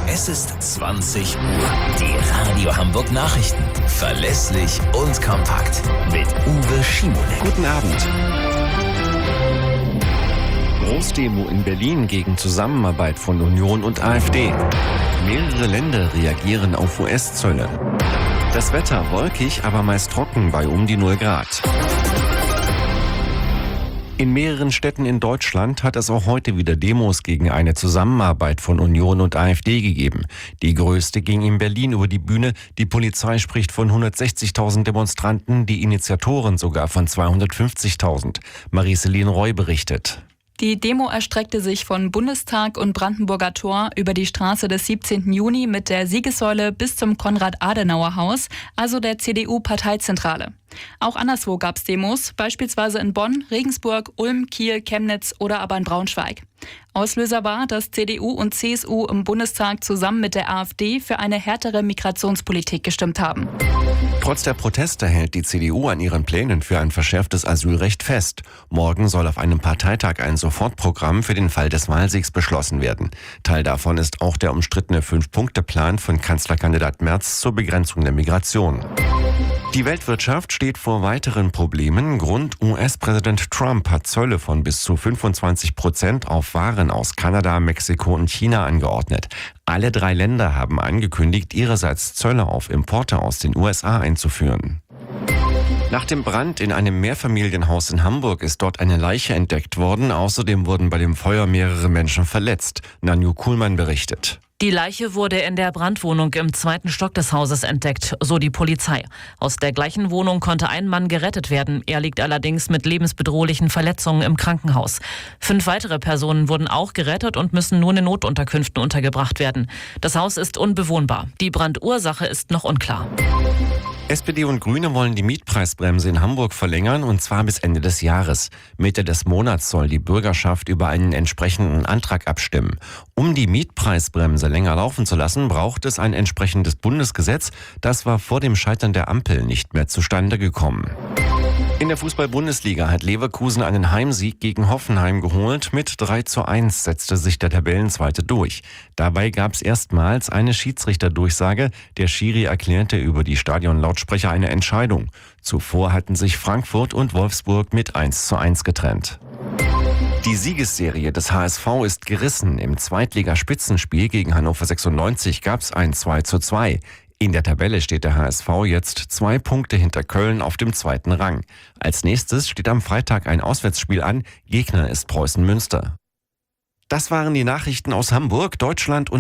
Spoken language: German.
Es ist 20 Uhr. Die Radio Hamburg Nachrichten. Verlässlich und kompakt. Mit Uwe Schimonek. Guten Abend. Großdemo in Berlin gegen Zusammenarbeit von Union und AfD. Mehrere Länder reagieren auf US-Zölle. Das Wetter wolkig, aber meist trocken bei um die 0 Grad. In mehreren Städten in Deutschland hat es auch heute wieder Demos gegen eine Zusammenarbeit von Union und AfD gegeben. Die größte ging in Berlin über die Bühne. Die Polizei spricht von 160.000 Demonstranten, die Initiatoren sogar von 250.000. Marie-Céline Roy berichtet. Die Demo erstreckte sich von Bundestag und Brandenburger Tor über die Straße des 17. Juni mit der Siegessäule bis zum Konrad-Adenauer-Haus, also der CDU-Parteizentrale. Auch anderswo gab es Demos, beispielsweise in Bonn, Regensburg, Ulm, Kiel, Chemnitz oder aber in Braunschweig. Auslöser war, dass CDU und CSU im Bundestag zusammen mit der AfD für eine härtere Migrationspolitik gestimmt haben. Trotz der Proteste hält die CDU an ihren Plänen für ein verschärftes Asylrecht fest. Morgen soll auf einem Parteitag ein Sofortprogramm für den Fall des Wahlsiegs beschlossen werden. Teil davon ist auch der umstrittene 5-Punkte-Plan von Kanzlerkandidat Merz zur Begrenzung der Migration. Die Weltwirtschaft steht vor weiteren Problemen. Grund: US-Präsident Trump hat Zölle von bis zu 25% auf Waren aus Kanada, Mexiko und China angeordnet. Alle 3 Länder haben angekündigt, ihrerseits Zölle auf Importe aus den USA einzuführen. Nach dem Brand in einem Mehrfamilienhaus in Hamburg ist dort eine Leiche entdeckt worden. Außerdem wurden bei dem Feuer mehrere Menschen verletzt. Nanju Kuhlmann berichtet. Die Leiche wurde in der Brandwohnung im 2. Stock des Hauses entdeckt, so die Polizei. Aus der gleichen Wohnung konnte ein Mann gerettet werden. Er liegt allerdings mit lebensbedrohlichen Verletzungen im Krankenhaus. 5 weitere Personen wurden auch gerettet und müssen nun in Notunterkünften untergebracht werden. Das Haus ist unbewohnbar. Die Brandursache ist noch unklar. SPD und Grüne wollen die Mietpreisbremse in Hamburg verlängern, und zwar bis Ende des Jahres. Mitte des Monats soll die Bürgerschaft über einen entsprechenden Antrag abstimmen. Um die Mietpreisbremse länger laufen zu lassen, braucht es ein entsprechendes Bundesgesetz. Das war vor dem Scheitern der Ampel nicht mehr zustande gekommen. In der Fußball-Bundesliga hat Leverkusen einen Heimsieg gegen Hoffenheim geholt. Mit 3:1 setzte sich der Tabellenzweite durch. Dabei gab es erstmals eine Schiedsrichterdurchsage. Der Schiri erklärte über die Stadionlautsprecher eine Entscheidung. Zuvor hatten sich Frankfurt und Wolfsburg mit 1:1 getrennt. Die Siegesserie des HSV ist gerissen. Im Zweitligaspitzenspiel gegen Hannover 96 gab es ein 2:2. In der Tabelle steht der HSV jetzt 2 Punkte hinter Köln auf dem 2. Rang. Als nächstes steht am Freitag ein Auswärtsspiel an. Gegner ist Preußen Münster. Das waren die Nachrichten aus Hamburg, Deutschland und